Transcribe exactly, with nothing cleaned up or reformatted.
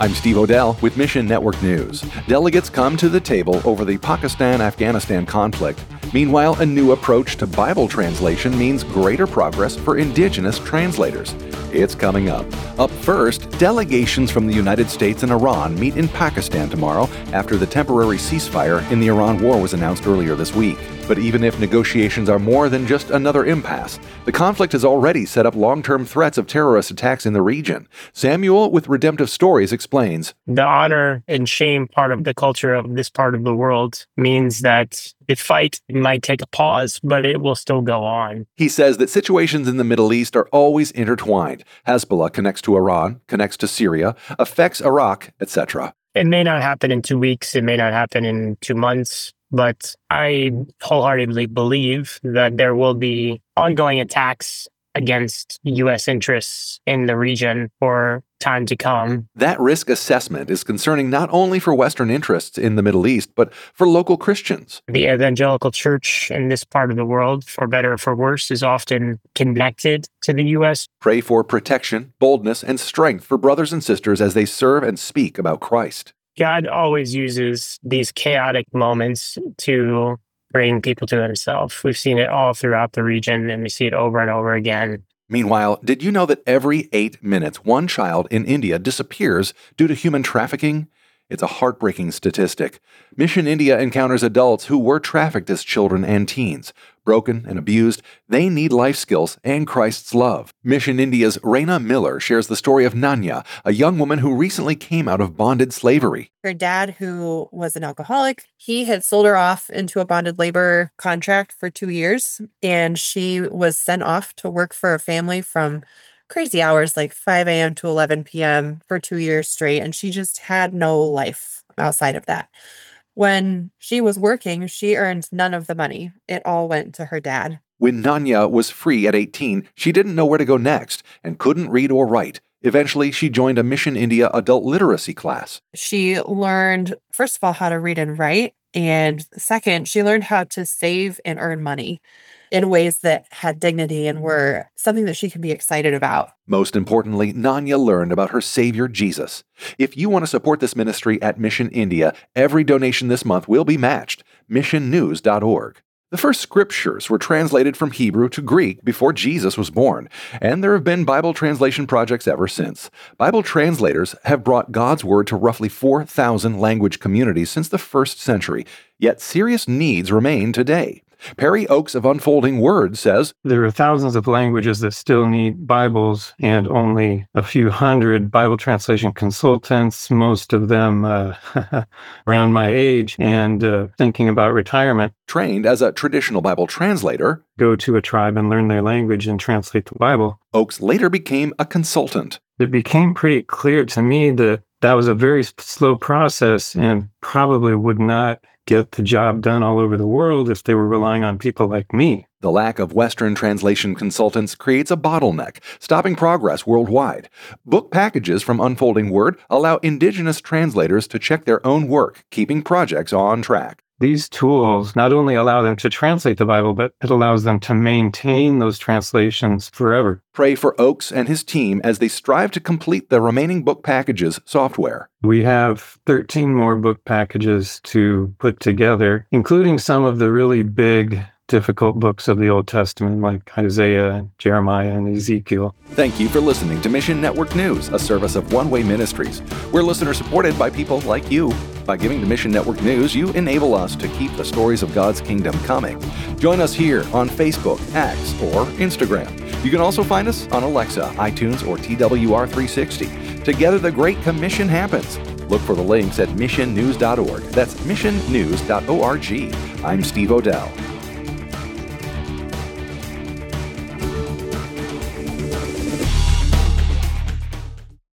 I'm Steve Odell with Mission Network News. Delegates come to the table over the Pakistan-Afghanistan conflict. Meanwhile, a new approach to Bible translation means greater progress for indigenous translators. It's coming up. Up first, delegations from the United States and Iran meet in Pakistan tomorrow after the temporary ceasefire in the Iran war was announced earlier this week. But even if negotiations are more than just another impasse, the conflict has already set up long-term threats of terrorist attacks in the region. Samuel with Redemptive Stories explains. The honor and shame part of the culture of this part of the world means that the fight might take a pause, but it will still go on. He says that situations in the Middle East are always intertwined. Hezbollah connects to Iran, connects to Syria, affects Iraq, et cetera. It may not happen in two weeks. It may not happen in two months. But I wholeheartedly believe that there will be ongoing attacks against U S interests in the region for time to come. That risk assessment is concerning not only for Western interests in the Middle East, but for local Christians. The evangelical church in this part of the world, for better or for worse, is often connected to the U S. Pray for protection, boldness, and strength for brothers and sisters as they serve and speak about Christ. God always uses these chaotic moments to bring people to himself. We've seen it all throughout the region, and we see it over and over again. Meanwhile, did you know that every eight minutes, one child in India disappears due to human trafficking? It's a heartbreaking statistic. Mission India encounters adults who were trafficked as children and teens. Broken and abused, they need life skills and Christ's love. Mission India's Raina Miller shares the story of Nanya, a young woman who recently came out of bonded slavery. Her dad, who was an alcoholic, he had sold her off into a bonded labor contract for two years, and she was sent off to work for a family from crazy hours, like five a.m. to eleven p.m. for two years straight, and she just had no life outside of that. When she was working, she earned none of the money. It all went to her dad. When Nanya was free at eighteen, she didn't know where to go next and couldn't read or write. Eventually, she joined a Mission India adult literacy class. She learned, first of all, how to read and write, and second, she learned how to save and earn money in ways that had dignity and were something that she could be excited about. Most importantly, Nanya learned about her Savior, Jesus. If you want to support this ministry at Mission India, every donation this month will be matched. mission news dot org. The first scriptures were translated from Hebrew to Greek before Jesus was born, and there have been Bible translation projects ever since. Bible translators have brought God's Word to roughly four thousand language communities since the first century, yet serious needs remain today. Perry Oakes of Unfolding Word says, there are thousands of languages that still need Bibles and only a few hundred Bible translation consultants, most of them uh, around my age and uh, thinking about retirement. Trained as a traditional Bible translator, go to a tribe and learn their language and translate the Bible. Oakes later became a consultant. It became pretty clear to me that that was a very slow process and probably would not get the job done all over the world if they were relying on people like me. The lack of Western translation consultants creates a bottleneck, stopping progress worldwide. Book packages from Unfolding Word allow indigenous translators to check their own work, keeping projects on track. These tools not only allow them to translate the Bible, but it allows them to maintain those translations forever. Pray for Oakes and his team as they strive to complete the remaining book packages software. We have thirteen more book packages to put together, including some of the really big, difficult books of the Old Testament, like Isaiah, and Jeremiah, and Ezekiel. Thank you for listening to Mission Network News, a service of One Way Ministries. We're listener-supported by people like you. By giving to Mission Network News, you enable us to keep the stories of God's kingdom coming. Join us here on Facebook, X, or Instagram. You can also find us on Alexa, iTunes, or T W R three sixty. Together, the Great Commission happens. Look for the links at mission news dot org. That's mission news dot org. I'm Steve Odell.